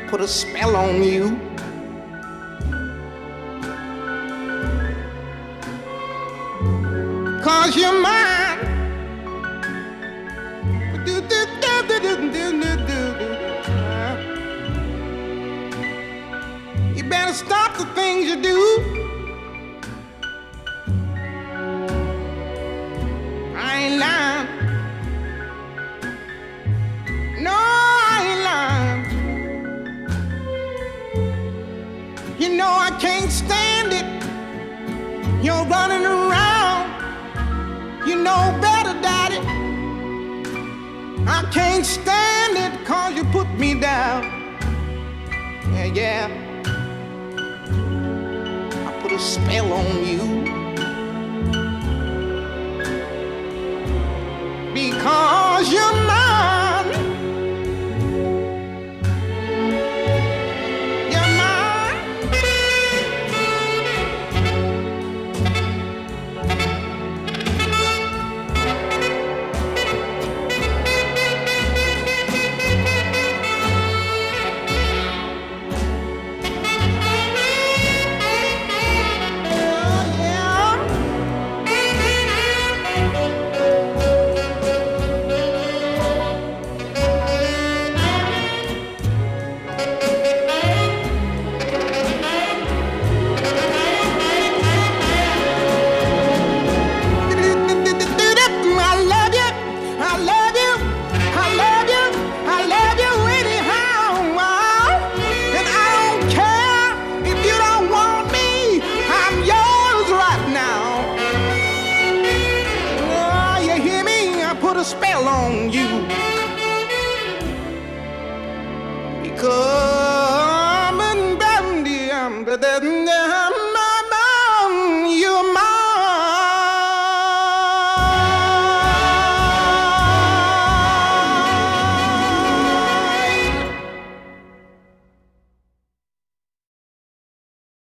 put a spell on you. Cause you're mine. You better stop the things you do. I ain't lying. No, I ain't lying. You know I can't stand it. You're running around. You know better, Daddy. I can't stand it 'cause you put me down. Yeah, yeah. I put a spell on you. Because you're mine. You're mine. A spell on you because